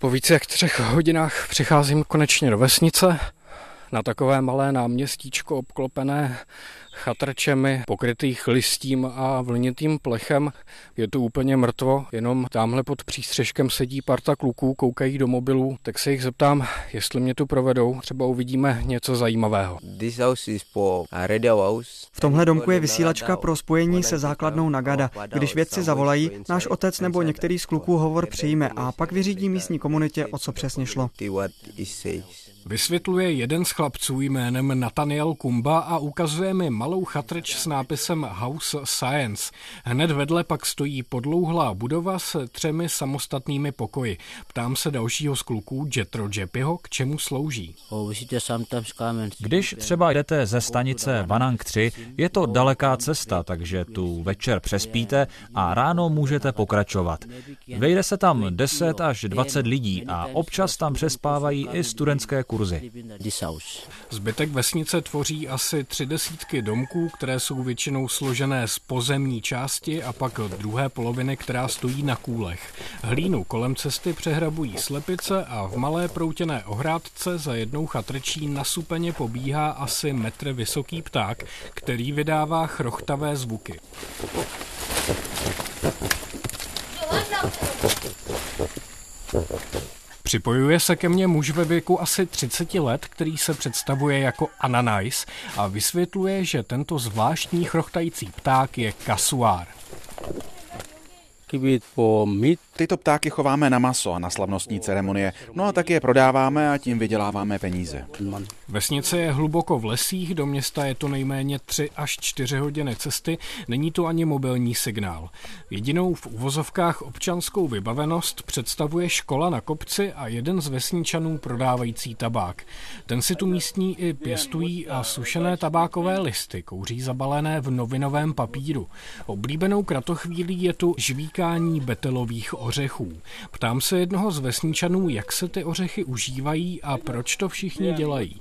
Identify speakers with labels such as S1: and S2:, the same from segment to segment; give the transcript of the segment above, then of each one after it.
S1: Po více jak 3 hodinách přicházím konečně do vesnice, na takové malé náměstíčko obklopené chatrčemi, pokrytých listím a vlnitým plechem. Je tu úplně mrtvo, jenom tamhle pod přístřeškem sedí parta kluků, koukají do mobilů, tak se jich zeptám, jestli mě tu provedou, třeba uvidíme něco zajímavého.
S2: V tomhle domku je vysílačka pro spojení se základnou Nagada. Když vědci zavolají, náš otec nebo některý z kluků hovor přijme a pak vyřídí místní komunitě, o co přesně šlo.
S1: Vysvětluje jeden z chlapců jménem Nathaniel Kumba a ukazuje mi malou chatrč s nápisem House Science. Hned vedle pak stojí podlouhlá budova s 3 samostatnými pokoji. Ptám se dalšího z kluků, Jethro Jeppyho, k čemu slouží.
S3: Když třeba jdete ze stanice Wanang 3, je to daleká cesta, takže tu večer přespíte a ráno můžete pokračovat. Vejde se tam 10 až 20 lidí a občas tam přespávají i studentské kurzy.
S1: Zbytek vesnice tvoří asi 30 domků, které jsou většinou složené z pozemní části a pak druhé poloviny, která stojí na kůlech. Hlínu kolem cesty přehrabují slepice a v malé proutěné ohrádce za jednou chatrčí nasupeně pobíhá asi metr vysoký pták, který vydává chrochtavé zvuky. Připojuje se ke mně muž ve věku asi 30 let, který se představuje jako Ananais a vysvětluje, že tento zvláštní chrochtající pták je kasuár.
S4: Tyto ptáky chováme na maso a na slavnostní ceremonie, no a tak je prodáváme a tím vyděláváme peníze.
S1: Vesnice je hluboko v lesích, do města je to nejméně 3 až 4 hodiny cesty, není tu ani mobilní signál. Jedinou v uvozovkách občanskou vybavenost představuje škola na kopci a jeden z vesničanů prodávající tabák. Ten si tu místní i pěstují a sušené tabákové listy kouří zabalené v novinovém papíru. Oblíbenou kratochvílí je tu žvíkání betelových ořechů. Ptám se jednoho z vesničanů, jak se ty ořechy užívají a proč to všichni dělají.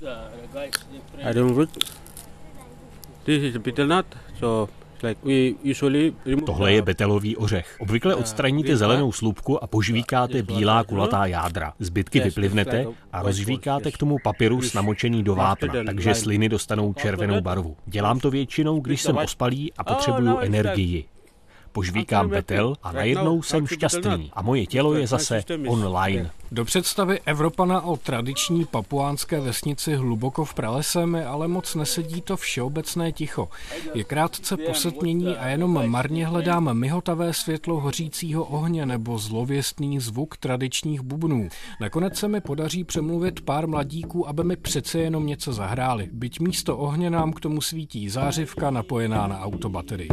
S5: Tohle je betelový ořech. Obvykle odstraníte zelenou slupku a požvíkáte bílá kulatá jádra. Zbytky vyplivnete a rozžvíkáte k tomu papyrus namočený do vápna, takže sliny dostanou červenou barvu. Dělám to většinou, když jsem ospalý a potřebuju energii. Požvíkám betel a najednou jsem šťastný a moje tělo je zase online.
S1: Do představy Evropana o tradiční papuánské vesnici hluboko v pralese mi ale moc nesedí to všeobecné ticho. Je krátce po setmění a jenom marně hledám mihotavé světlo hořícího ohně nebo zlověstný zvuk tradičních bubnů. Nakonec se mi podaří přemluvit pár mladíků, aby mi přece jenom něco zahráli. Byť místo ohně nám k tomu svítí zářivka napojená na autobaterii.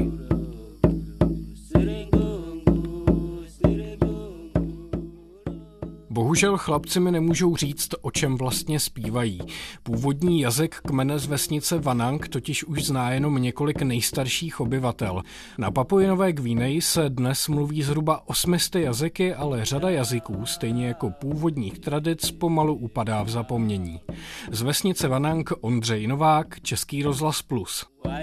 S1: Bohužel chlapci mi nemůžou říct, o čem vlastně zpívají. Původní jazyk kmene z vesnice Wanang totiž už zná jenom několik nejstarších obyvatel. Na Papui Nové Guineji se dnes mluví zhruba 800 jazyky, ale řada jazyků, stejně jako původních tradic, pomalu upadá v zapomnění. Z vesnice Wanang Ondřej Novák, Český rozhlas Plus.